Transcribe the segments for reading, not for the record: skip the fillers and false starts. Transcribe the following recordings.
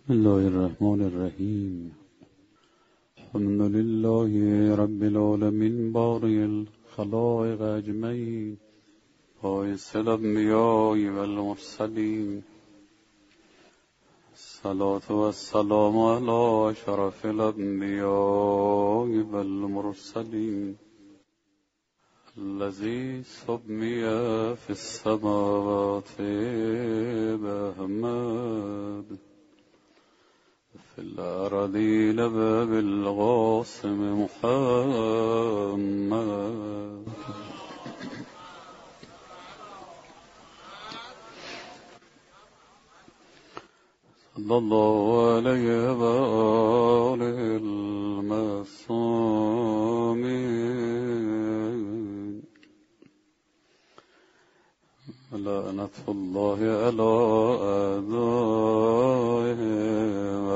بسم الله الرحمن الرحیم. الحمد لله رب العالمین باری الخلائق اجمعین، باعث الانبیاء والمرسلین. الصلاة والسلام علی شرف الانبیاء والمرسلین، الذی سمی فی السماوات بأحمد، في الأراضين بالقاسم محمد. صلى الله عليه وآله المعصومين، لعنة الله على أعدائهم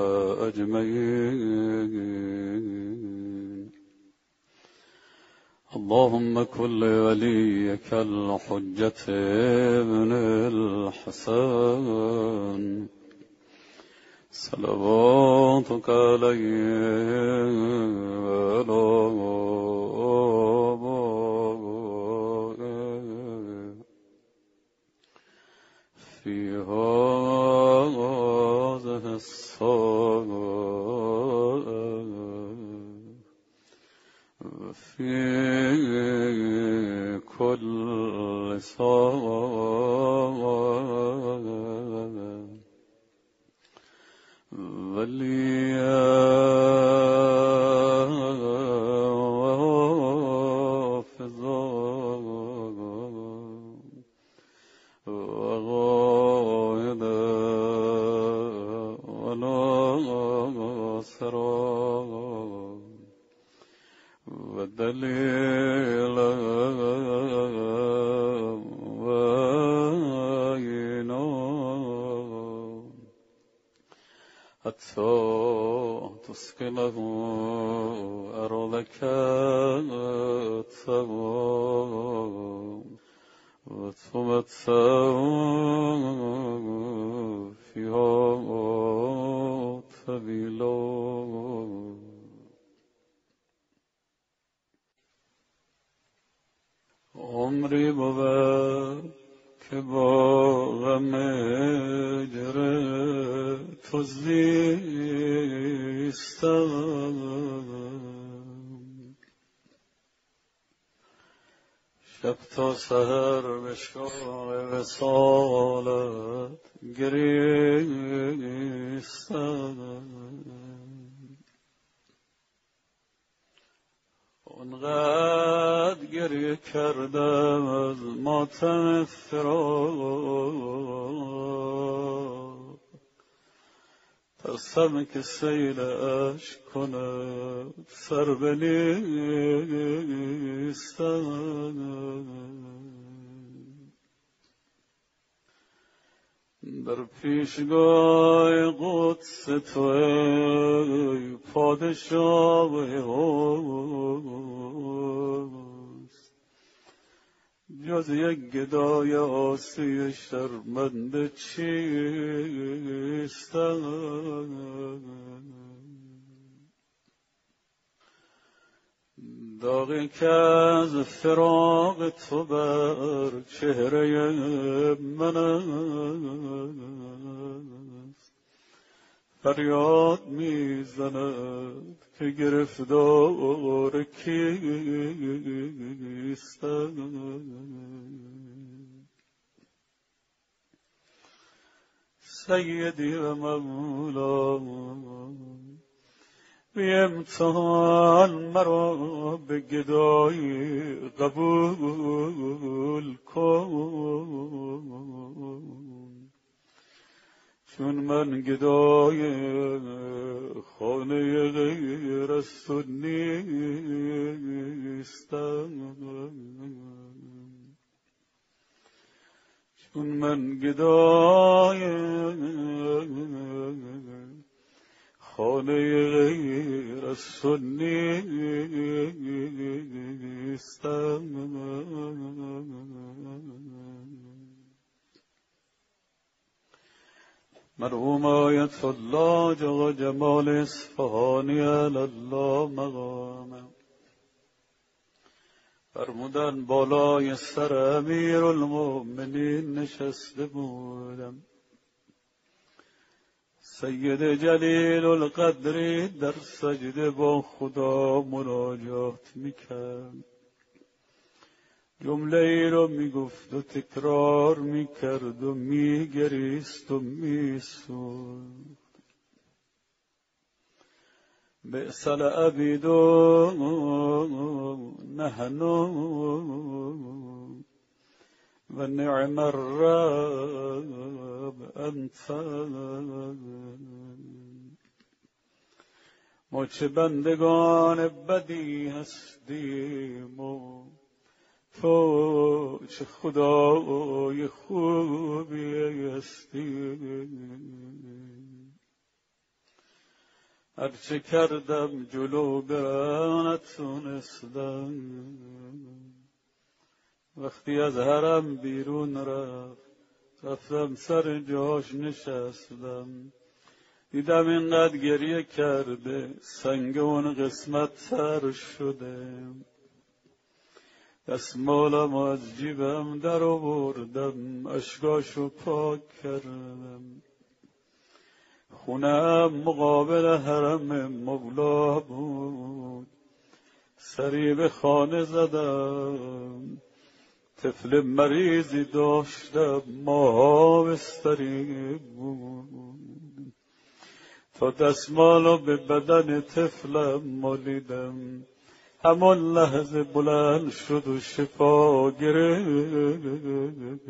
أجمعين. اللهم كن لوليك الحجة ابن الحسن صلواتك عليه وعلى آبائه في هذه الساعة وفي كل ساعة، وليا وحافظا وغائدا وناصرا ودليلا وعينا، حتى تسكنه أرضك التواب وتمتع فيها طويلا. عمری بود که با غم هجر تو زیستم، شب تا سحر به شوق وصالت گریستم. اونقدر گریه کردم از ماتم فراق، ترسم که سیل عشق کند سر بنیستم. در پیشگاه قدس تو ای پادشاه هست، جز یک گدای عاصی شرمنده چیستم. داغی که از فراق تو بر چهره من است، فریاد میزند که گرفتار کیستم. سیدی و مولا، بی امتحان مرا به گدایی قبول کن، چون من گدای خانه غیر از تو نیستم، چون من گدای خانه غیر از تو نیستم. مرحوم آیت الله جا جمال اصفهانی الله مقامه فرمودن بالای سر امیرالمؤمنین نشسته بودم. سید جلیل القدری در سجده با خدا مناجات میکرد، جمله ای رو میگفت و تکرار میکرد و میگریست و میسود. بئس العبید نحن و نعم الرب انت. ما چه بندگان بدی هستیم و تو چه خدای خوبی هستی. هرچه کردم جلو برم نتونستم، وقتی از حرم بیرون رفتم سر جاش نشستم، دیدم اینقدر گریه کرده سنگ اون قسمت سر شده. دستمالم از جیبم در آوردم، اشکاشو پاک کردم. خونم مقابل حرم مولا بود، سری به خانه زدم. طفل مریضی داشتم، ماها بستری بود. تا دستمالو به بدن طفلم مالیدم، همان لحظه بلند شد و شفا گرفت.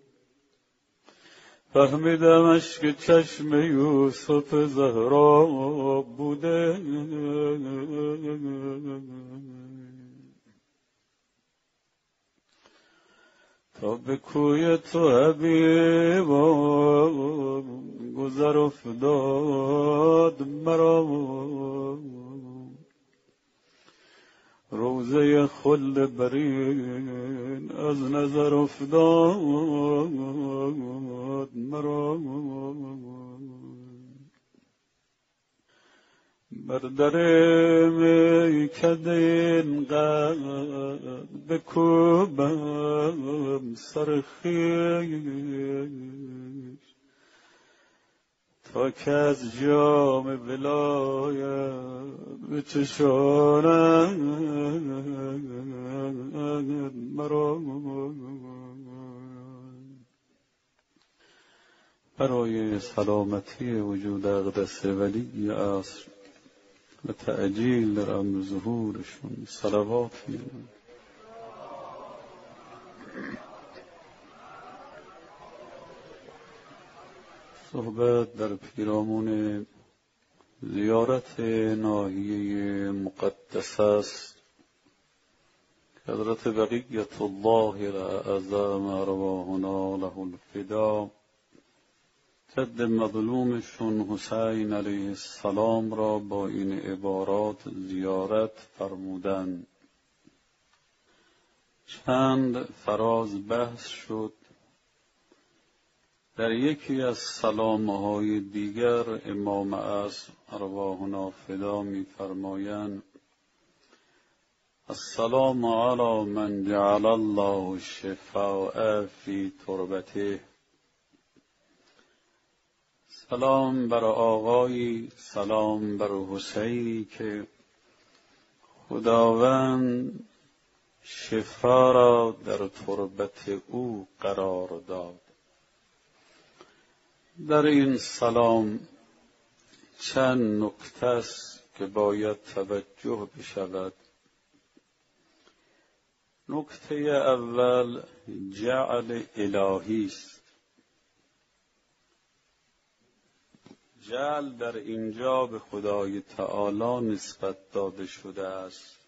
فهمیدم اشک چشم یوسف زهرا بوده. تا به کوی تو حبیبا گذر افتاد مرا، روزه خلد برین از نظر افتاد مرا. بر در میکده اینقدر بکوبم سر خویش، تا که از جام ولایت بچشانم مرا. برای سلامتی وجود اقدس ولی عصر و تعجیل در امر ظهورشون صلوات می‌کنم. صحبت در پیرامون زیارت ناحیه مقدس است که حضرت بقیت الله الاعظم ارواحنا له الفدا جد مظلومشون حسین علیه السلام را با این عبارات زیارت فرمودند. چند فراز بحث شد. در یکی از سلامه‌های دیگر امام عصر ارواحنا فدا می‌فرمایند: السلام علی من جعل الله الشفاء فی تربته. سلام بر آقایی، سلام بر حسینی که خداوند شفا را در تربت او قرار داد. در این سلام چند نکته است که باید توجه بشود. نکته اول جعل الهی است. جعل در اینجا به خدای تعالی نسبت داده شده است.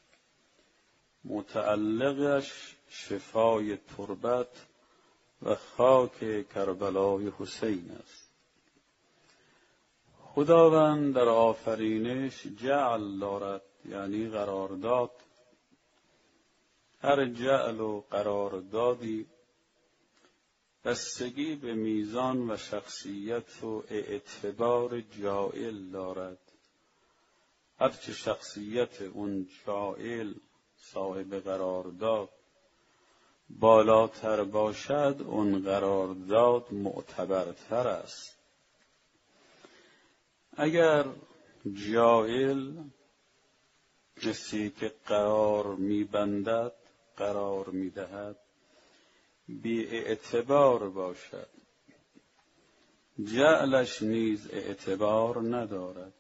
متعلقش شفای تربت و خاک کربلای حسین است. خداوند در آفرینش جعل دارد، یعنی قرارداد. هر جعل و قراردادی بستگی به میزان و شخصیت و اعتبار جاعل دارد. هرچه شخصیت اون جاعل صاحب قرارداد بالاتر باشد، اون قرارداد معتبرتر است. اگر جاهل کسی که قرار میبندد، قرار میدهد، بی اعتبار باشد، جعلش نیز اعتبار ندارد.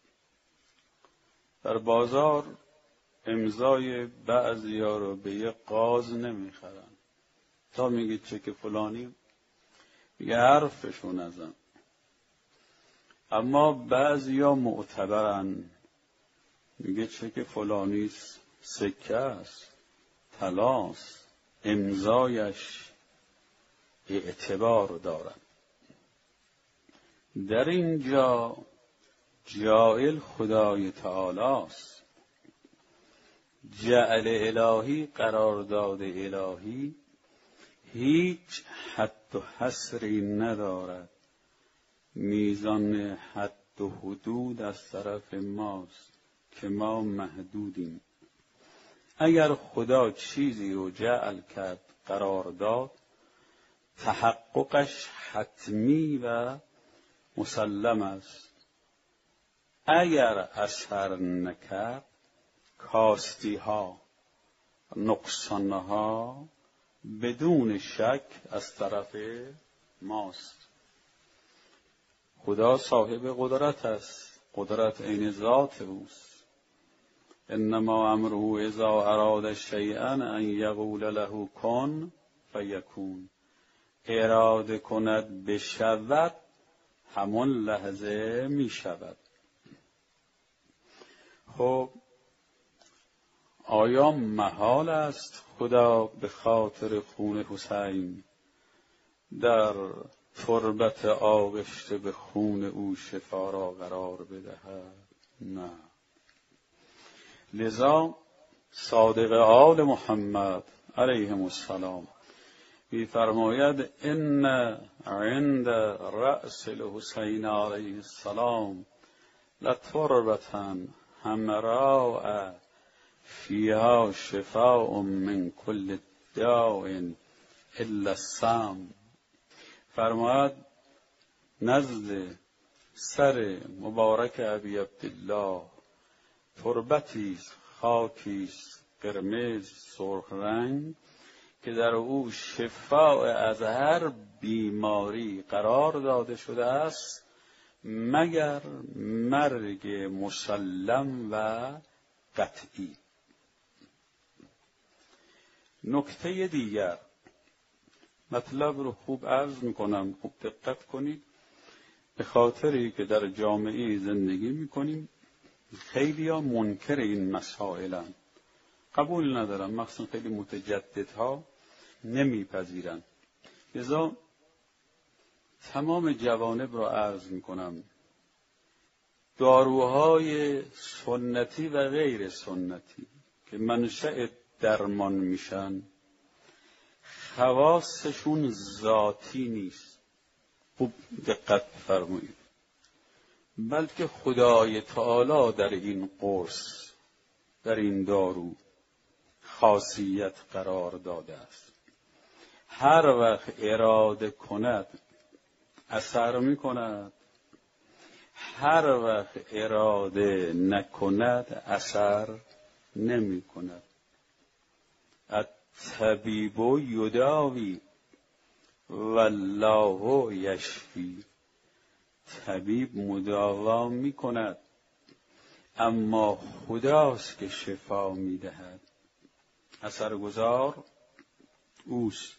در بازار امضای بعضیا رو به یه قاض نمیخرن. تا میگه چک فلانی، میگه حرفشو نزن. اما بعضیا معتبرن، میگه چک فلانی سکه است، طلاست، امضایش اعتبار دارد. در اینجا جاعل خدای تعالی است. جعل الهی، قرارداد الهی هیچ حد و حصری ندارد. میزان حد و حدود از طرف ماست که ما محدودیم. اگر خدا چیزی رو جعل کرد، قرار داد، تحققش حتمی و مسلم است. اگر اثر نکرد، کاستی ها، نقصان ها بدون شک از طرف ماست. خدا صاحب قدرت است، قدرت عین ذات اوست. انما امره اذا اراد شیئا ان یقول له کن فیکون. اراده کند بشود، همون لحظه می شود. خب آیا محال است خدا به خاطر خون حسین در تربت آغشته به خون او شفا را قرار بدهد؟ نه. لذا صادق آل محمد علیهم السلام می‌فرماید ان عند رأس الحسین علیه السلام لتربة حمراء فیها شفاء من کل داء الا السم. فرماید نزد سر مبارک ابی عبدالله تربتی است، خاکی است، قرمز سرخ رنگ که در او شفاء از هر بیماری قرار داده شده است مگر مرگ مسلم و قطعی. نکته دیگر، مطلب رو خوب عرض میکنم، خوب دقت کنید. به خاطری که در جامعه زندگی میکنیم، خیلی ها منکر این مسائلن، قبول ندارن، مخصوصا خیلی متجددها نمیپذیرن. لذا تمام جوانب رو عرض میکنم. داروهای سنتی و غیر سنتی که منشأ درمان میشن، خواصشون ذاتی نیست. خوب دقت فرمایید. بلکه خدای تعالی در این قرص، در این دارو خاصیت قرار داده است. هر وقت اراده کند اثر میکند، هر وقت اراده نکند اثر نمیکند. الطبیب یداوی والله یشفی. طبیب مداوا میکند، اما خداست که شفا میدهد. اثرگذار اوست.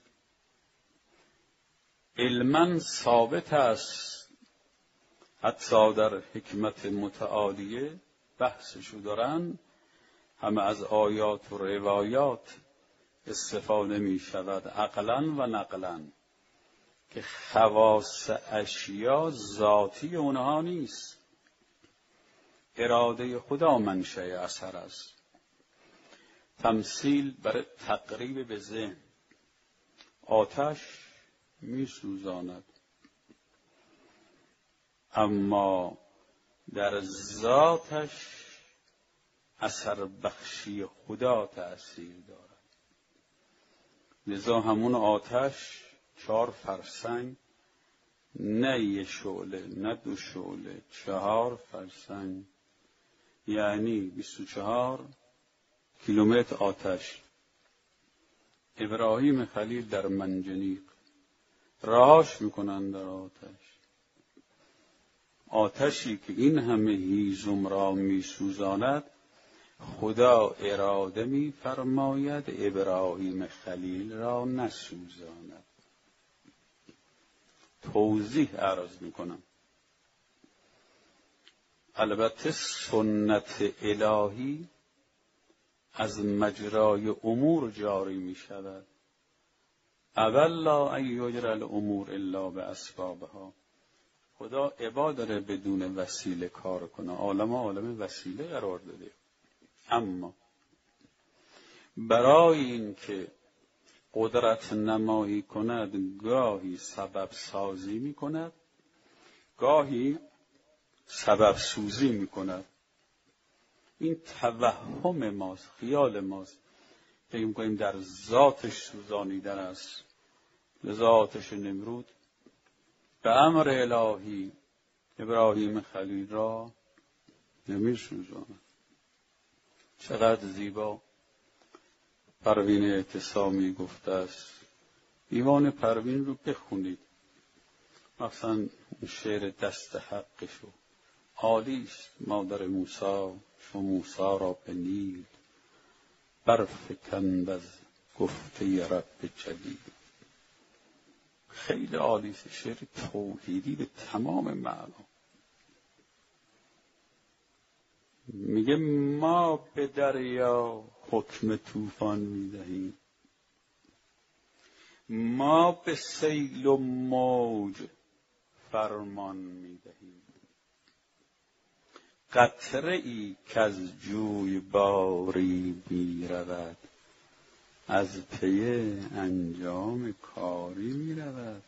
علما ثابت است، حتی در حکمت متعالیه بحثشو دارن، همه از آیات و روایات استفاده می شود عقلا و نقلا که خواص اشیا ذاتی اونها نیست. اراده خدا منشأ اثر است. تمثیل برای تقریب به ذهن. آتش میسوزاند، اما در ذاتش اثر بخشی خدا تأثیر دارد. لذا همون آتش 4 فرسنگ، نه 1 شعله، نه 2 شعله، 4 فرسنگ، یعنی 24 کیلومتر آتش. ابراهیم خلیل در منجنیق رهاش میکنن در آتشی که این همه هیزم را میسوزاند. خدا اراده می‌فرماید ابراهیم خلیل را نسوزاند. توضیح عرض می‌کنم. البته سنت الهی از مجرای امور جاری می‌شود. اولا ان یجری الامور الا باسبابها. خدا عبا داره بدون وسیله کار کنه. عالم وسیله قرار داده. اما برای این که قدرت نمایی کند گاهی سبب سازی می کند، گاهی سبب سوزی می کند. این توهم ماست، خیال ماست. فکر می‌کنیم در ذاتش سوزانیدن است. لذا آتش نمرود به امر الهی ابراهیم خلیل را نمی‌سوزاند. چقدر زیبا پروین اعتصامی گفته است. دیوان پروین رو بخونید، مثلا اون شعر دست حقشو عالیست. مادر موسی چو موسی را به نیل برفکند از گفته رب جلیل. خیلی عالیست، شعر توحیدی به تمام معنا. میگه ما به دریا حکم طوفان میدهیم، ما به سیل و موج فرمان میدهیم. قطره ای که از جوی باری میرود، از پی انجام کاری میرود.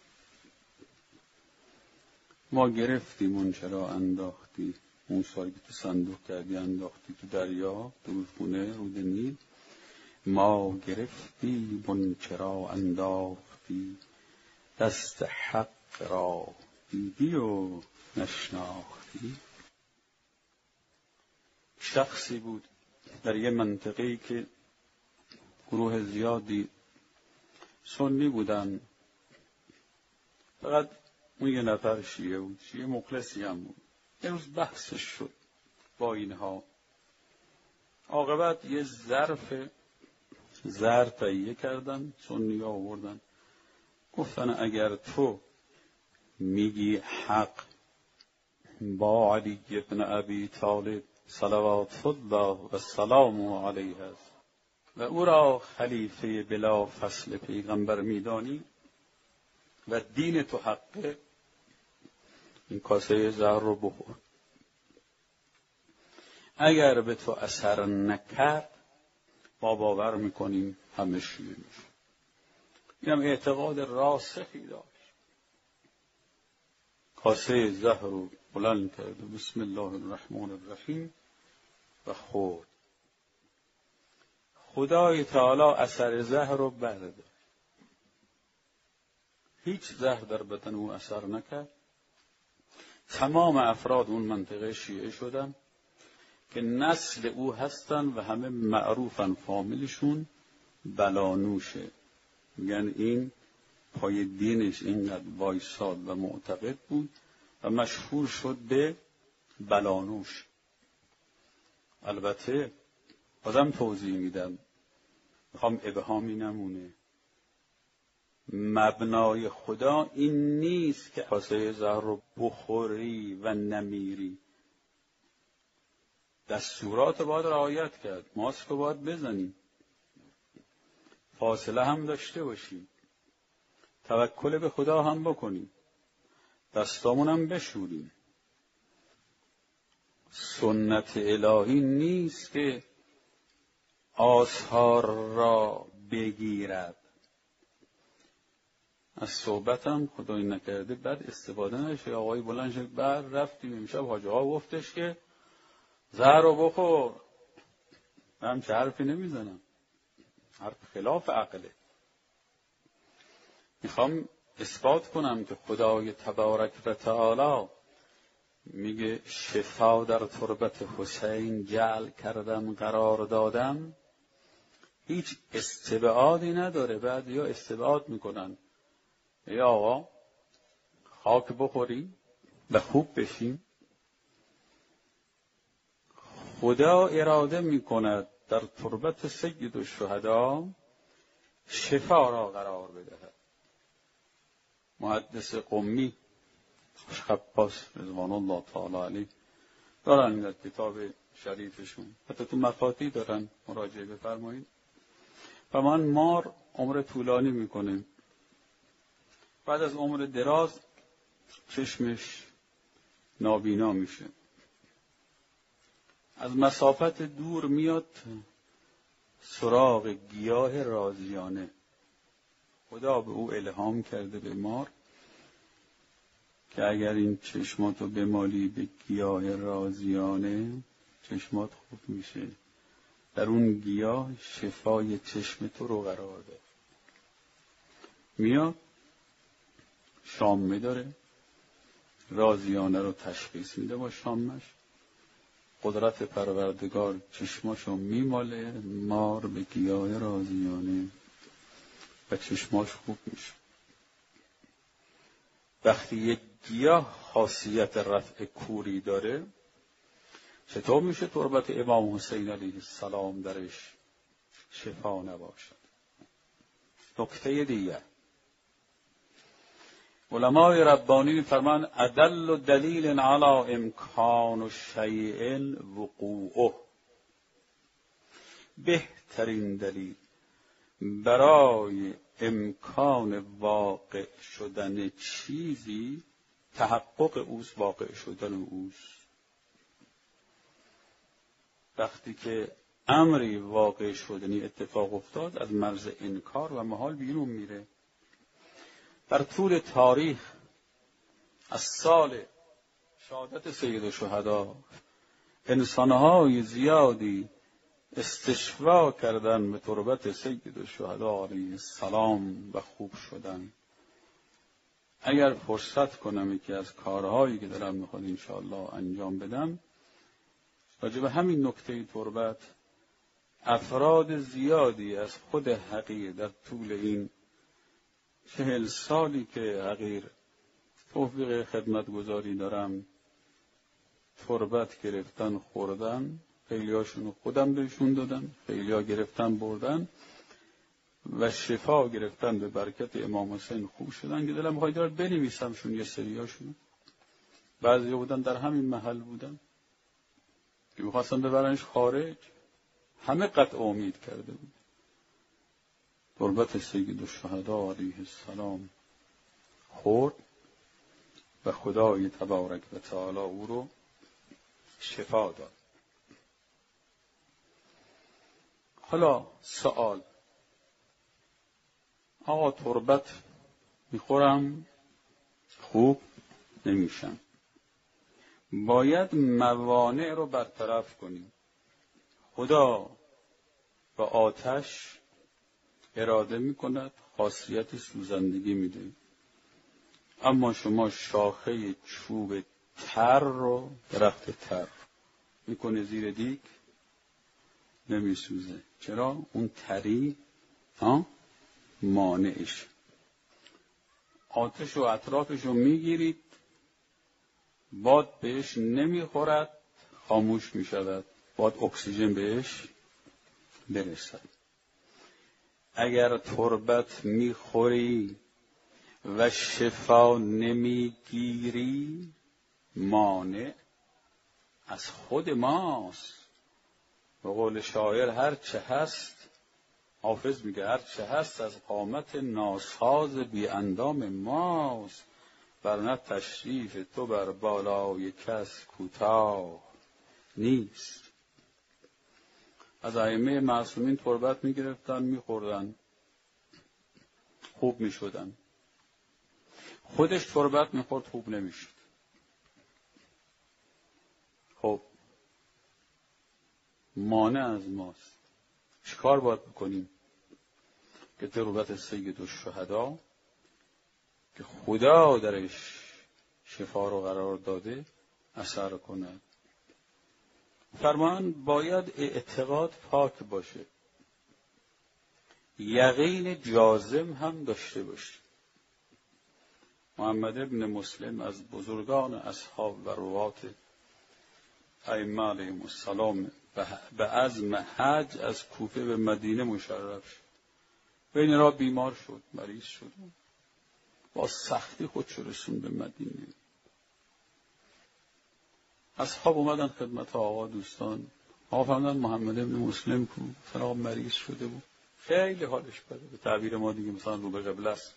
ما گرفتیم اون چرا انداختی، اون سایی که تو صندوق کردی انداختی تو دریا، تو رودخونه رود نیل. ما گرفتیم اون چرا انداختی، دست حق را دیدی و نشناختی. شخصی بود در یه منطقه‌ای که گروه زیادی سنی بودن، فقط اون یه نفر شیعه بود، شیعه مخلصی هم بود. یه روز بحثش شد با اینها. عاقبت یه ظرف زر تهیه کردن، سنی ها آوردن، گفتن اگر تو میگی حق با علی ابن ابی طالب صلوات الله و سلامه علیه است و او را خلیفه بلا فصل پیغمبر میدانی و دین تو حقه، این کاسه زهر رو بخور. اگر به تو اثر نکرد ما باور میکنیم همه شیعه میشه. اینم اعتقاد راسخی داشت. کاسه زهر رو بلند کرد و بسم الله الرحمن الرحیم و خورد. خدای تعالی اثر زهر رو برداشت. هیچ زهر در بدن او اثر نکرد. تمام افراد اون منطقه شیعه شدن که نسل او هستن و همه معروفن، فامیلشون بلانوشه. میگن این پای دینش اینقدر وایساد و معتقد بود و مشهور شد به بلانوش. البته بازم توضیح میدم، میخوام ابهامی نمونه. مبنای خدا این نیست که کاسه زهر رو بخوری و نمیری. دستورات باید رعایت کرد، ماسک رو باید بزنیم، فاصله هم داشته باشیم، توکل به خدا هم بکنیم، دستامون هم بشوریم. سنت الهی نیست که آثار را بگیرد. از صحبتم خدایی نکرده بعد استفاده نشه. آقای بلند شد بعد رفتیم امشب حاج آقا گفتش که زهر رو بخور. من چه حرفی نمیزنم، حرف خلاف عقله. میخوام اثبات کنم که خدای تبارک و تعالی میگه شفا در تربت حسین جعل کردم قرار دادم، هیچ استبعادی نداره. بعد یا استبعاد میکنن یا آقا خاک بخوریم و خوب بشیم. خدا اراده میکند در تربت سید الشهدا شفا را قرار بدهد. محدث قمی خباس رضوان الله تعالی علیه دارن در کتاب شریفشون، حتی تو مفاتی دارن، مراجعه بفرمایید. و من مار عمر طولانی میکنه، بعد از عمر دراز چشمش نابینا میشه، از مسافت دور میاد سراغ گیاه رازیانه. خدا به او الهام کرده به مار که اگر این چشماتو بمالی به گیاه رازیانه چشمات خوب میشه. در اون گیاه شفای چشم تو رو قرار ده. میاد شامه داره، رازیانه رو تشخیص میده با شامش. قدرت پروردگار چشماشو میماله مار به گیاه رازیانه و چشماش خوب میشه. وقتی یک گیاه خاصیت رفع کوری داره، چطور میشه تربت امام حسین علیه السلام درش شفا نباشد؟ نکته دیگه علمای ربانی میفرمان ادل دلیل علی امکان الشیء وقوعه، بهترین دلیل برای امکان واقع شدن چیزی تحقق اوست، واقع شدن اوست. وقتی که امری واقع شدنی اتفاق افتاد از مرز انکار و محال بیرون میره. در طول تاریخ از سال شهادت سید الشهدا انسانهای زیادی استشفا کردن به تربت سید الشهدا علیه السلام و خوب شدن. اگر فرصت کنم یکی از کارهایی که دلم میخواد انشاءالله انجام بدم راجع به همین نکته تربت، افراد زیادی از خود حقیر در طول این 40 سالی که حقیر توفیق خدمتگزاری دارم تربت گرفتن خوردن، خیلی هاشونو خودم بهشون دادم، خیلی ها گرفتن بردن و شفا گرفتن به برکت امام حسین خوب شدن که دلم میخواد دارد بنویسمشون. یه سری هاشون بعضی بودن در همین محل بودن که میخواستن ببرنش خارج، همه قطع امید کرده بود. تربت سید الشهدا علیه السلام خورد و خدای تبارک و تعالی او رو شفا داد. حالا سوال، آقا تربت میخورم خوب نمیشم، باید موانع رو برطرف کنیم. خدا با آتش اراده میکند خاصیت سوزندگی میده، اما شما شاخه چوب تر رو، درخت تر میکنه زیر دیگ نمیسوزه. چرا؟ اون تری مانعش. آتش و اطرافش رو میگیرید، باد بهش نمیخورد، خاموش میشود، باد اکسیژن بهش برسد. اگر تربت میخوری و شفا نمیگیری، مانع از خود ماست. به قول شاعر هر چه هست، حافظ میگه هر چه هست از قامت ناساز بی اندام ماست، ورنه تشریف تو بر بالای کس کوتاه نیست. از ائمه معصومین تربت میگرفتن میخوردن خوب میشدن، خودش تربت میخورد خوب نمیشد. خب مانع از ماست. چیکار باید بکنیم که تربت سید الشهدا که خدا درش شفا رو قرار داده اثر کند؟ فرمان باید اعتقاد پاک باشه، یقین جازم هم داشته باشه. محمد ابن مسلم از بزرگان اصحاب و روات ائمه علیهم السلام به عزم حج از کوفه به مدینه مشرف شد. بین راه بیمار شد، مریض شد، با سختی خودش رسوند به مدینه. اصحاب اومدن خدمت آقا، دوستان آقا فرمودن محمد ابن مسلم کو فلان مریض شده بود، خیلی حالش بده، به تعبیر ما دیگه مثلا رو به قبله است.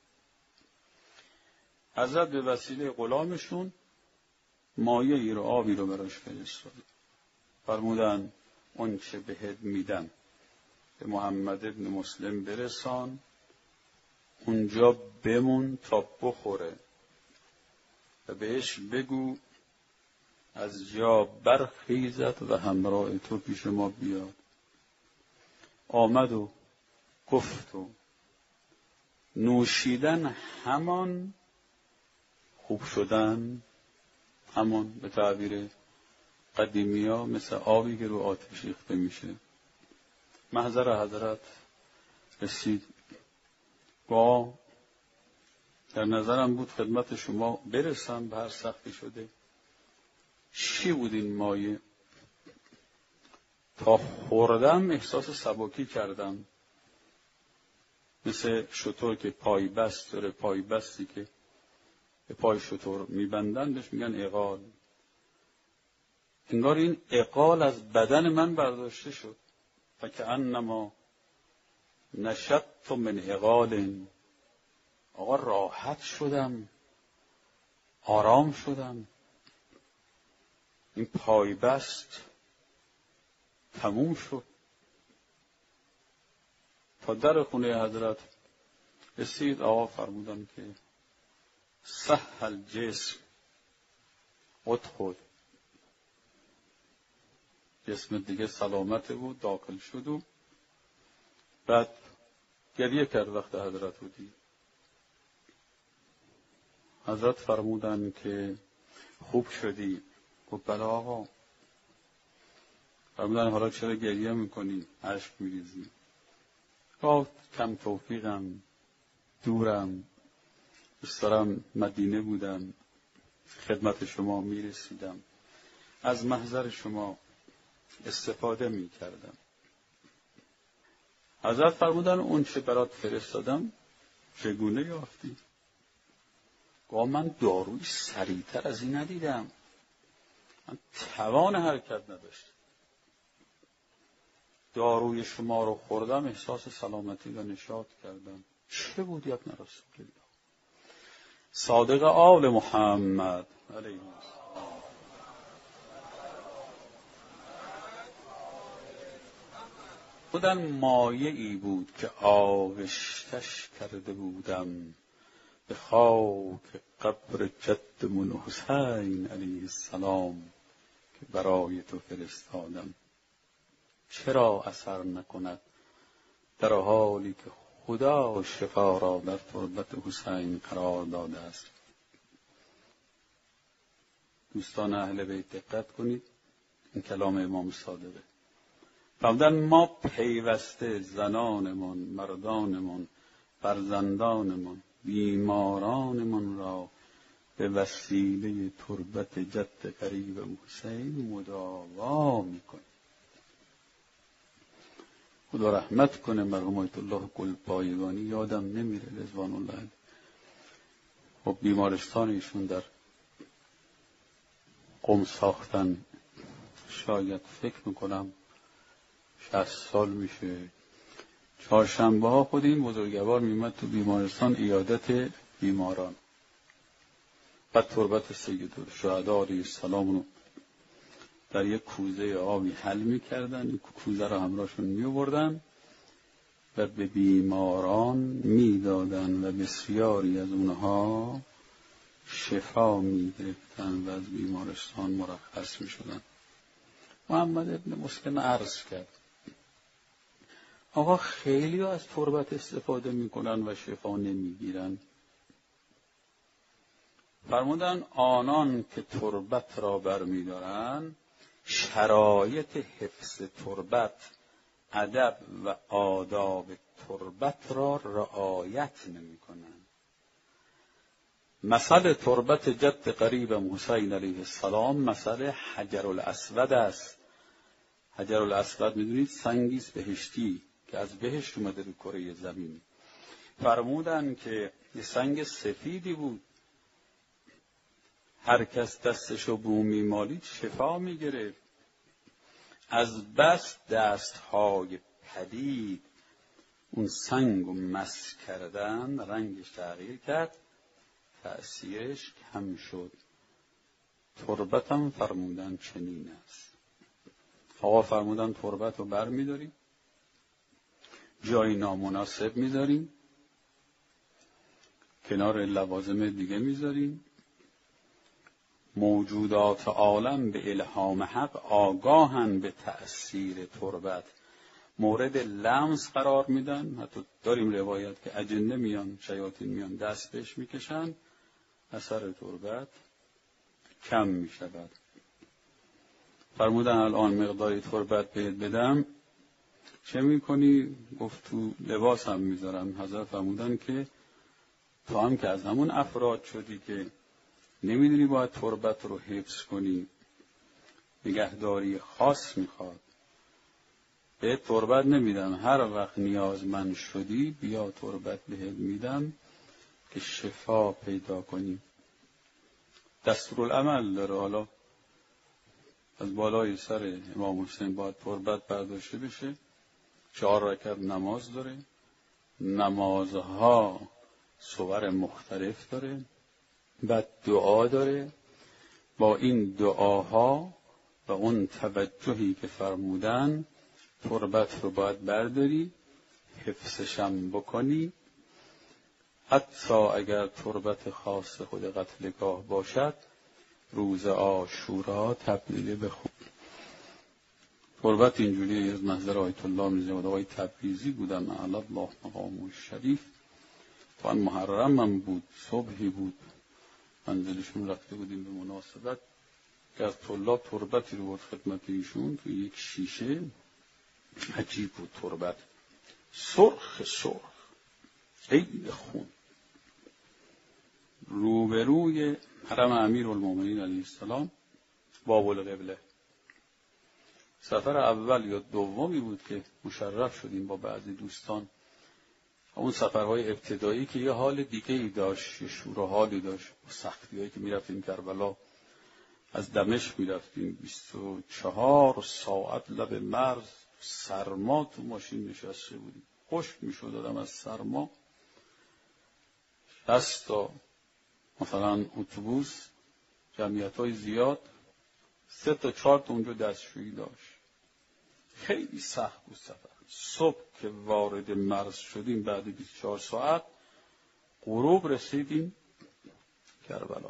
حضرت به وسیله غلامشون مایه ای رو، آبی رو براش فرستاد. فرمودن اون چه بهت میدن به محمد ابن مسلم برسان، اونجا بمون تا بخوره و بهش بگو از جا برخیزد و همراه تو پیش ما بیاد. آمد و گفت و نوشیدن همان، خوب شدن همان، به تعبیر قدیمی ها مثل آبی که رو آتش ریخته میشه. محضر حضرت رسید، با در نظرم بود خدمت شما برسم به هر سختی شده. چی بود این مایه؟ تا خوردم احساس سبکی کردم، مثل شتر که پای بست داره، پای بستی که به پای شتر میبندن بهش میگن عقال. انگار این عقال از بدن من برداشته شد. فکأنما نشطت من عقال. آقا راحت شدم، آرام شدم، این پای بست تموم شد. تا در خونه حضرت رسید، آقا فرمودن که سهل جسم ادخل، جسم دیگه سلامت بود، داخل شد. و بعد گریه کرد وقت حضرت رو دید. حضرت فرمودن که خوب شدی؟ گفت بله آقا. فرمودن حالا چرا گریه میکنی، اشک میریزی؟ گفت کم توفیقم، دورم، دوست دارم مدینه بودم، خدمت شما میرسیدم، از محضر شما استفاده میکردم. حضرت فرمودن اون چه برات فرستادم چگونه یافتی؟ گفت من داروی سریعتر از این ندیدم، من توان حرکت نداشتم. داروی شما رو خوردم، احساس سلامتی و نشاط کردم. چه بود یا ابن رسول الله؟ صادق آل محمد علیه السلام. خودن مایه ای بود که آغشتش کرده بودم، به خاک قبر جدمون حسین علیه السلام که برای تو فرستادم. چرا اثر نکند در حالی که خدا شفا را در تربت حسین قرار داده است؟ دوستان اهل بیت دقت کنید، این کلام امام صادقه. فرمودن ما پیوسته زنانمون، مردانمون، فرزندانمون، بیمارانمون را به وسیله تربت جد قریب حسین مداوا میکنیم. خدا رحمت کنه مرحوم آیت الله گلپایگانی، یادم نمیره رضوان الله. خب بیمارستان ایشون در قم ساختن، شاید فکر میکنم 60 سال میشه. چهارشنبه ها خود این بزرگوار میمد تو بیمارستان عیادت بیماران. بعد تربت سید الشهدا علیه السلام رو در یک کوزه آبی حل میکردن، این کوزه رو همراهشون میوردن و به بیماران میدادن و بسیاری از اونها شفا می‌گرفتن و از بیمارستان مرخص می‌شدن. محمد ابن مسلم عرض کرد آقا خیلی از تربت استفاده می‌کنن و شفا نمی‌گیرن. فرمودن آنان که تربت را برمی‌دارن شرایط حفظ تربت، ادب و آداب تربت را رعایت نمی‌کنند. مثل تربت جد قریبم حسین علیه السلام مثل حجر الاسود است. حجر الاسود می‌دونید سنگی است بهشتی که از بهشت اومده رو کره زمین. فرمودن که یه سنگ سفیدی بود، هر کس دستشو بو می‌مالید شفا می‌گرفت. از بس دستهای پدید اون سنگو مس کردن رنگش تغییر کرد، تأثیرش کم شد. تربتم فرمودن چنین است. آقا فرمودن تربت رو بر می‌داریم، جای نامناسب می‌ذاریم، کنار لوازم دیگه می‌ذاریم. موجودات عالم به الهام حق آگاهن به تأثیر تربت، مورد لمس قرار میدن. حتی داریم روایت که اجنه میان، شیاطین میان دست بهش میکشن، اثر تربت کم میشود. فرمودن الان مقداری تربت بهت بدم چه میکنی؟ گفت تو لباس هم میذارم. حضرت فرمودن که تو هم که از همون افراد شدی که نمیدونی باید تربت رو حفظ کنی، نگهداری خاص میخواد. به تربت نمیدم، هر وقت نیازمند شدی بیا تربت بهت میدم که شفا پیدا کنی. دستورالعمل داره. حالا از بالای سر امام حسین باید تربت برداشته بشه. 4 رکعت نماز داره، نمازها صور مختلف داره، بعد دعا داره. با این دعاها و اون توجهی که فرمودن تربت رو باید برداری، حفظشم بکنی. حتی اگر تربت خاص خود قتلگاه باشد روز عاشورا تبلیغ بخون. تربت اینجوری از محضر آیت الله میرزا آقای تبریزی بودن اعلی الله مقامه الشریف. تا محرم هم بود، صبحی بود، منزلشون رفته بودیم به مناسبت که از طلاب تربتی رو بود خدمت ایشون تو یک شیشه. عجیب بود تربت، سرخ خیلی خون، روبروی حرم امیرالمومنین علیه السلام باب القبله. سفر اول یا دومی بود که مشرف شدیم با بعضی دوستان. اون سفرهای ابتدایی که یه حال دیگه ای داشت، یه شور و حالی داشت. سختی هایی که میرفتیم کربلا، از دمشق میرفتیم 24 ساعت لب مرز، سرما تو ماشین نشسته بودیم، خشک میشد آدم از سرما. 60 تا مثلا اتوبوس، جمعیت‌های زیاد، 3 تا 4 تا اونجا دستشویی داشت. خیلی سخت بود سفر. صبح که وارد مرز شدیم بعد 24 ساعت غروب رسیدیم کربلا.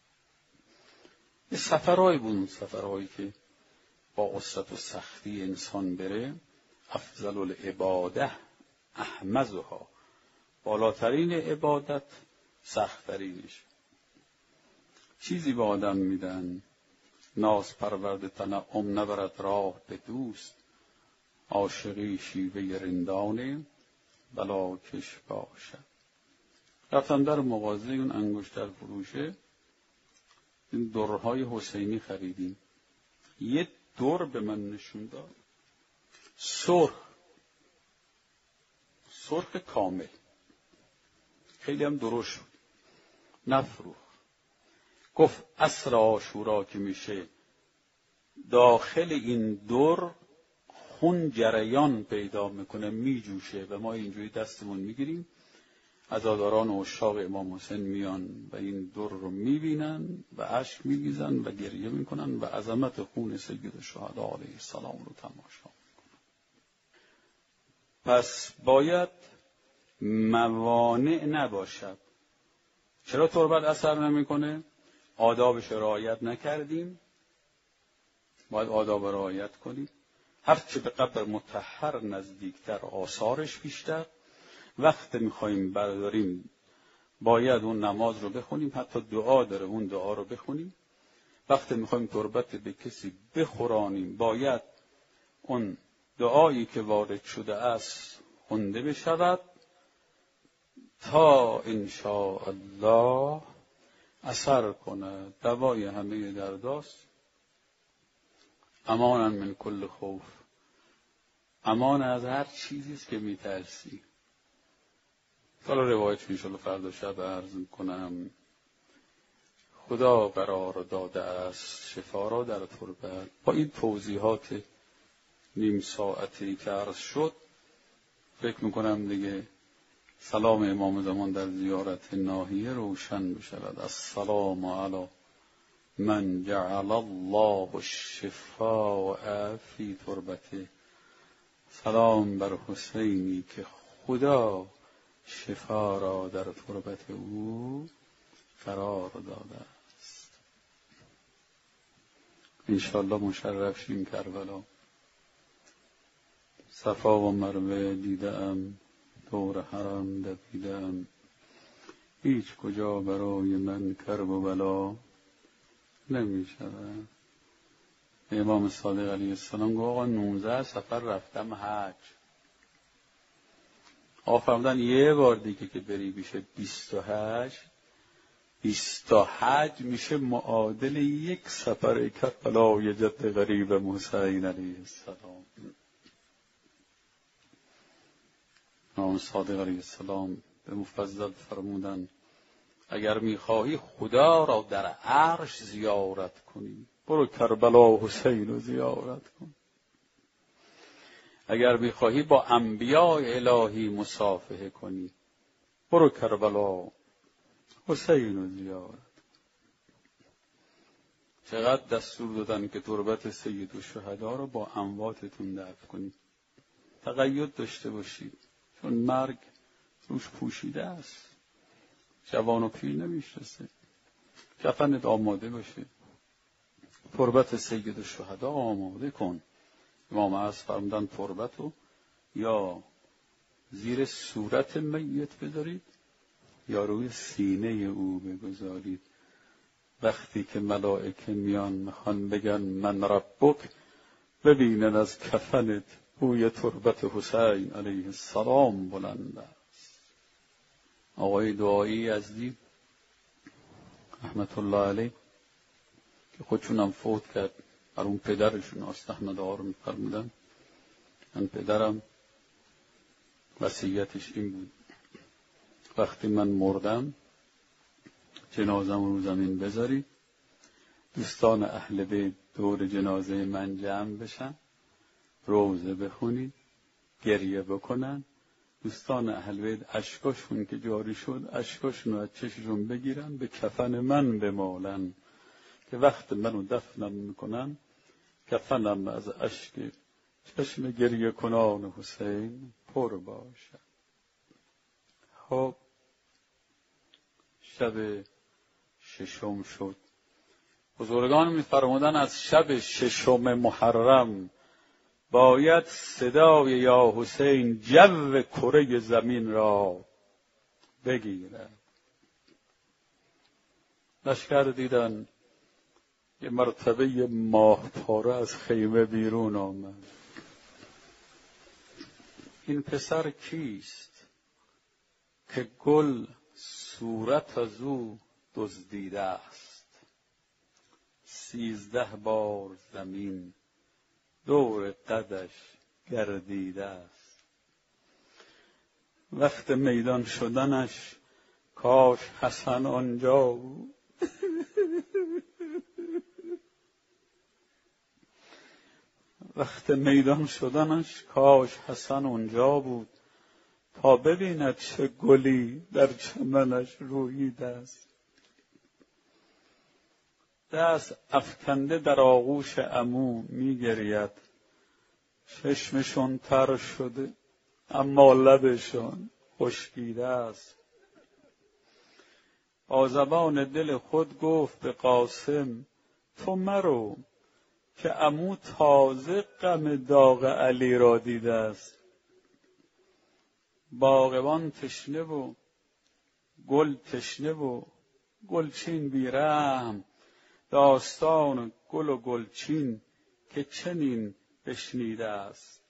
یه سفرهایی بود، سفرهایی که با عسرت و سختی انسان بره. افضل العباده احمزها، بالاترین عبادت سخت‌ترینش. چیزی به آدم میدن ناز پرورد تنعم نبرد راه به دوست، عاشقی شیوه رندانه بلا کش باشد. رفتم در مغازه اون انگشتر فروشه، این درهای حسینی خریدیم. یه در به من نشون داد، سرخ کامل، خیلی هم درشت بود. نفروخ. گفت عصر عاشورا که میشه داخل این در خون جریان پیدا میکنه، میجوشه و ما اینجوری دستمون میگیریم. عزاداران و عشاق امام حسین میان و این در رو میبینن و اشک میریزن و گریه میکنن و عظمت خون سید الشهدا علیه السلام رو تماشا میکنن. پس باید موانع نباشد. چرا تربت اثر نمیکنه؟ آدابش رعایت نکردیم. باید آداب رعایت کنیم. هرچه به قبر مطهر نزدیکتر آثارش بیشتر. وقت میخواییم برداریم باید اون نماز رو بخونیم، حتی دعا داره اون دعا رو بخونیم. وقت میخواییم تربت به کسی بخورانیم باید اون دعایی که وارد شده است خونده بشود تا انشاء الله اثر کنه. دوای همه درداست. امانا من کل خوف، امان از هر چیزی است که میترسی. حالا روایت انشاءالله فردا شب عرض کنم. خدا قرار داده است شفا را در تربت. با این توضیحات نیم ساعتی که عرض شد فکر میکنم دیگه سلام امام زمان در زیارت ناحیه روشن بشود. السلام علی من جعل الله الشفاء فی تربته. سلام بر حسینی که خدا شفا را در تربت او قرار داده است. انشاءالله مشرف شیم کربلا. صفا و مروه دیدم، دور حرم دویدم، هیچ کجا برای من کرب و بلا نمی شود. امام صادق علیه السلام گفت آقا 19 سفر رفتم حج. آفرمودن یه بار دیگه که بری میشه 28. 28 میشه معادل یک سفر کربلای جد غریب حسین علیه السلام. امام صادق علیه السلام به مفضل فرمودن اگر میخواهی خدا را در عرش زیارت کنی برو کربلا حسین رو زیارت کن. اگر میخواهی با انبیاء الهی مصافحه کنی برو کربلا حسین رو زیارت. چقدر دستور دادن که تربت سید الشهدا رو با امواتتون دفن کنید. تقید داشته باشید چون مرگ روش پوشیده است. جوان و پیر نمیشناسه. کفنت آماده باشه. تربت سید الشهدا آماده کن. امام عصر فرمودن تربت رو یا زیر صورت میت بذارید یا روی سینه او بگذارید. وقتی که ملائکه میان میخوان بگن من ربک ببینن از کفنت بوی تربت حسین علیه السلام بلند است. آقای دعایی یزدی رحمت الله علیه که خودشونم فوت کرد بر اون پدرشون آستحمدها رو میفرمودن. من پدرم وصیتش این بود وقتی من مردم جنازم رو زمین بذاری دوستان اهل بیت دور جنازه من جمع بشن روزه بخونید گریه بکنن. دوستان اهل بیت اشکاشون که جاری شد اشکاشون رو از چششون بگیرن به کفن من بمالن که وقت منو دفنم میکنن کفنم از اشک چشم گریه کنان حسین پر باشد. خب شب ششم شد. بزرگان می‌فرمودند از شب ششم محرم باید صدای یا حسین جو کره زمین را بگیرد. لشکر دیدن یه مرتبه ماه پاره از خیمه بیرون آمد. این پسر کیست که گل صورت از او دزدیده است؟ 13 بار زمین دور قدش گردیده است. وقت میدان شدنش کاش حسن آنجا بود. وقت میدان شدنش کاش حسن اونجا بود تا ببیند چه گلی در چمنش روییده است. دست افکنده در آغوش عمو میگرید. چشمشون تر شده اما لبشون خشکیده است. با زبان دل خود گفت به قاسم تو مرو که عمو تازه غم داغ علی را دیده است. باغبان تشنه و گل تشنه و گلچین بی‌رحم، داستان گل و گلچین که چنین بشنیده است.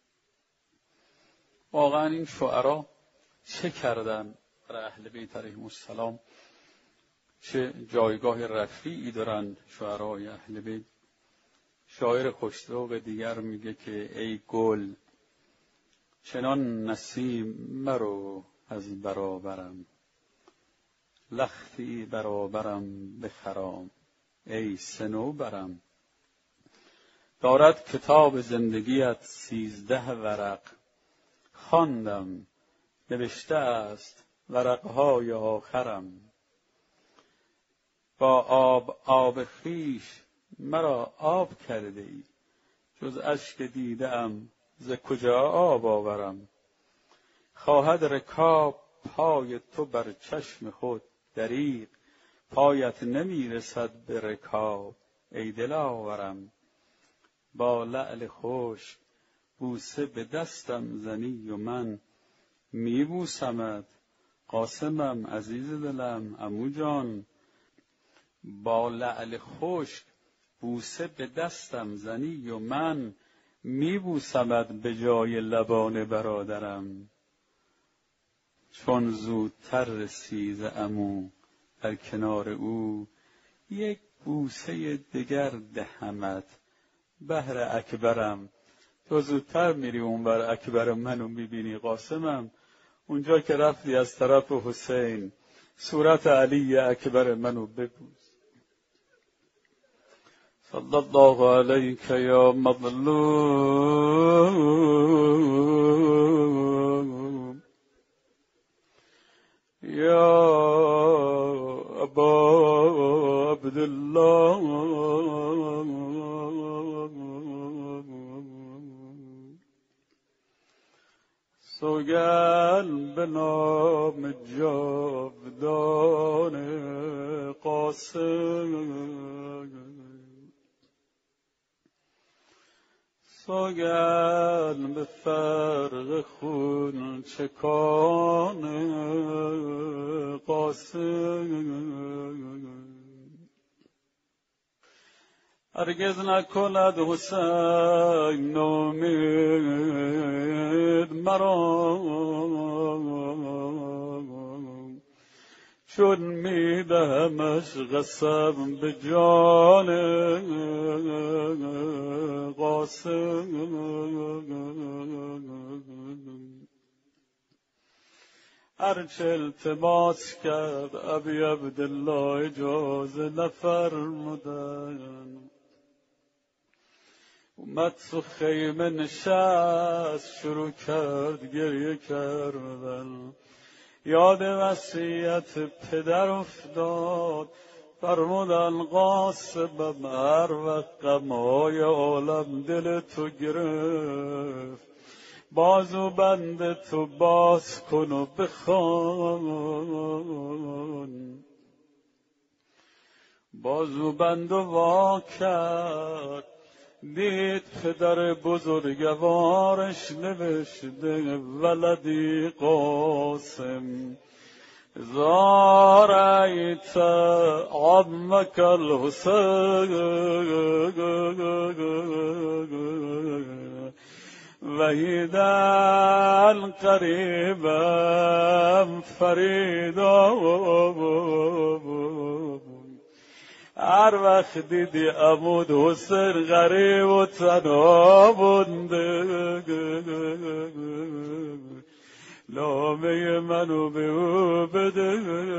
واقعا این شعرا چه کردن برای اهل بیت علیهم السلام، چه جایگاه رفیعی دارن شعرای اهل بیت. شاعر خوش‌ذوق دیگر میگه که ای گل چنان نسیم مرو از برابرم، لختی برابرم بخرام ای صنوبرم. دارد کتاب زندگیت 13 ورق، خواندم نوشته است ورقهای آخرم. با آب خویش مرا آب کرده ای، جز اشک دیده ام ز کجا آب آورم. خواهد رکاب پای تو بر چشم خود دریغ، پایت نمیرسد به رکاب ای دلاورم. با لعل خشک بوسه به دستم زنی و من میبوسمت قاسمم عزیز دلم عمو جان. با لعل خشک بوسه به دستم زنی و من میبوسمت به جای لبان برادرم. چون زودتر رسی ز عمو در کنار او، یک بوسه دگر دهمت بهر اکبرم. تو زودتر میری اون بر اکبر منو میبینی قاسمم، اونجا که رفتی از طرف حسین صورت علی اکبر منو ببوس. صلی الله علیک یا مظلوم یا ابا عبدالله. سوگند به نام جاودان قاسم، سوگند به فرق خون چکان قاسم. هرگز نکند حسین نومید مرا، چون میدهمش قسم به جان قاسم. هرچه التماس کرد ابی عبدالله اجازه نفرمودن. اومد تو خیمه نشست شروع کرد گریه کردن. یاد وصیت پدر افتاد، فرمودن قاسمم هر وقت غمهای عالم دل تو گرفت، بازو بند تو باز کن و بخوان. بازو بند و وا کرد، دید پدر بزرگوارش نوشته ولدی قاسم زارعیت عمک الحسین وحیدا قریبا فریدا. هر وقت دیدی عمود حسین غریب و تنها بونده، نامه منو به او بده.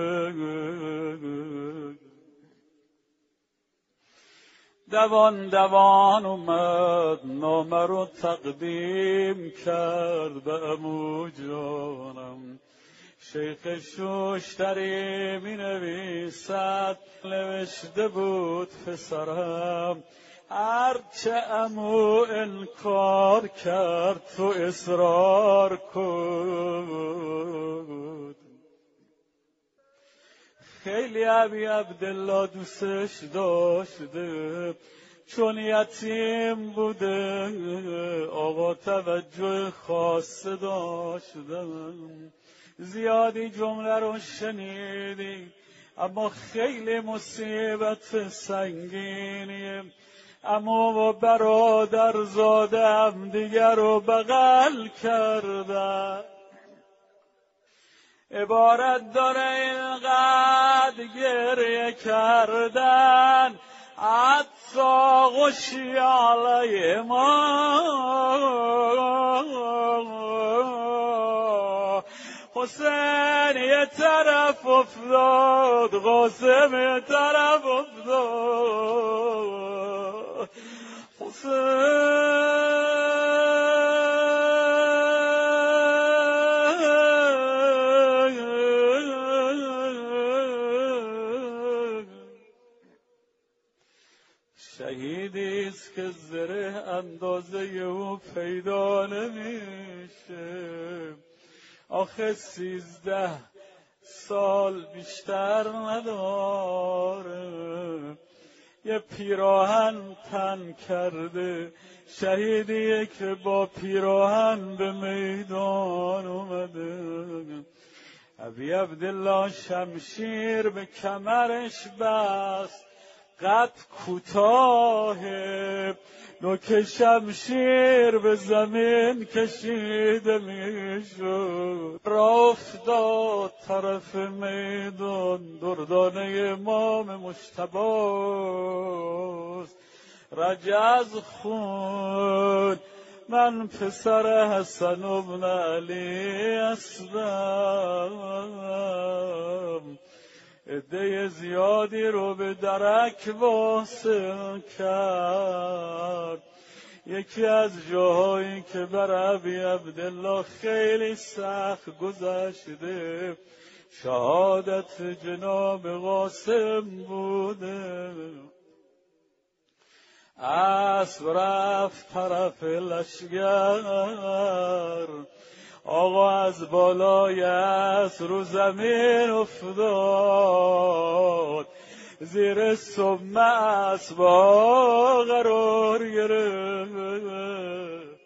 دوان اومد نامه رو تقدیم کرد به عمو جانم. شیخ شوشتری می نویسد نوشته بود پسرم هرچه عمو انکار کرد تو اصرار کن. خیلی ابی عبدالله دوستش داشته، چون یتیم بوده آقا توجه خاص داشتم. زیادی جمله رو شنیدی، اما خیلی مصیبت سنگینیه. اما با برادر زادم دیگر رو بغل کردن، عبارت داره اینقدر گریه کردن حتی غشی علی ما. حسین یه طرف افتاد، قاسم یه طرف افتاد. شهیدیست که زره اندازه او پیدا نمیشه. آخه 13 سال بیشتر نداره، یه پیراهن تن کرده. شهیدیه که با پیراهن به میدان اومده. ابی عبدالله شمشیر به کمرش بست، قد کوتاهه، نوک شمشیر به زمین کشیده میشد. راه افتاد طرف میدان، دردانه امام مجتباست. رجز خون، من پسر حسن ابن علی هستم. عده زیادی رو به درک واصل کرد. یکی از جاهایی که بر ابی عبدالله خیلی سخت گذشته شهادت جناب قاسم بوده. اسب رفت طرف لشگر، آقا از بالای اسب رو زمین افتاد، زیر سم اسبا قرار گرفت.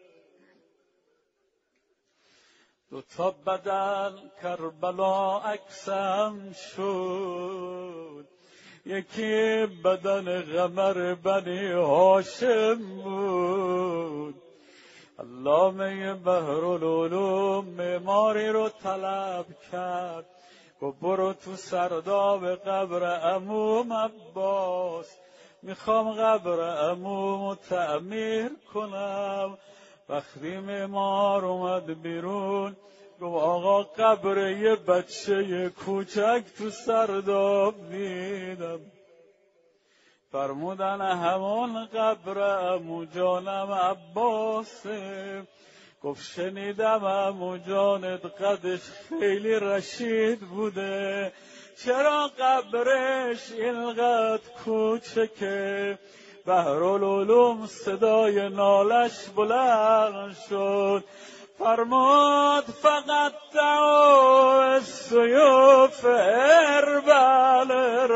2 بدن کربلا عکسم شد، یکی بدن قمر بنی هاشم بود. علامه بحرالعلوم معماری رو طلب کرد، گفت برو تو سرداب قبر عموم عباس، میخوام قبر عموم تعمیر کنم. وقتی معمار اومد بیرون گفت آقا قبر یه بچه کوچک تو سرداب دیدم. فرمودن همون قبر عمو جانم عباسه. گفت شنیدم عمو جانت قدش خیلی رشید بوده، چرا قبرش اینقدر کوچکه؟ بحرالعلوم صدای نالش بلند شد، فرمود فقط دعو السیوف اربل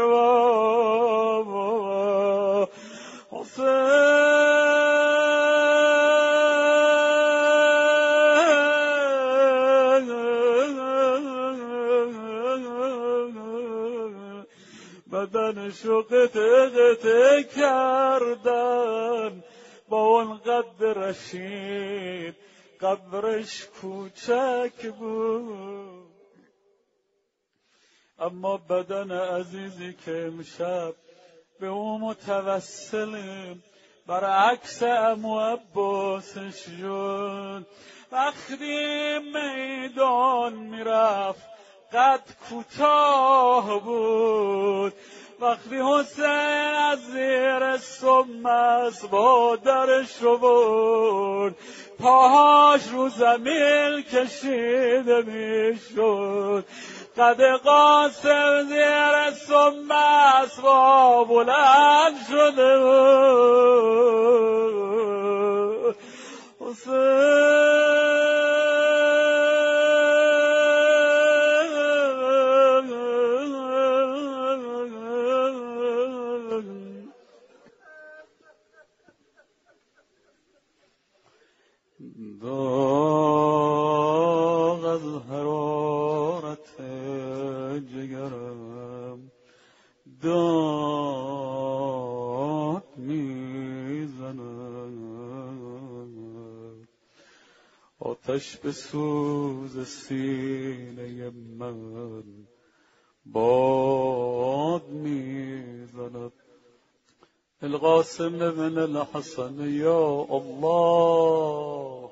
ارباب حسین. بدنشو قطعه کردن با اون قد رشید، قبرش کوچک بود. اما بدن عزیزی که امشب به او متوسلیم برعکس عمو عباسش شد. وقتی میدان میرفت قد کوتاه بود. وقتی حسین از زیر سم اسبا درش رو برد، پاهاش رو زمین کشیده میشد. قد قاسم زیر سم اسبا بلند شده بود. حسین داغ از حرارت جگرم داد میزند، آتش به سوز سینه من باد میزند. القاسم بن الحسن یا الله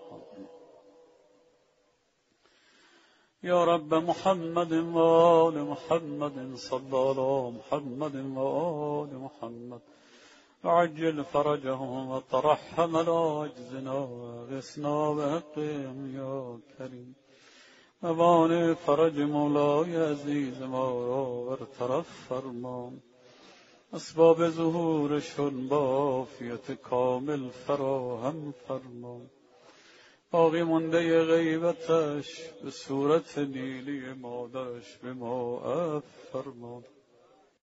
یا رب محمد و آل محمد صلی علی محمد و آل محمد عجل فرجهم و ترحم على عجزنا غثنا بحقهم یا کریم. موانع فرج مولای عزیز ما را برطرف فرما، اسباب ظهورشون با عافیت کامل فراهم فرما، باقی مانده غیبتش به صورت نیلی مادرش به ما عفو فرما.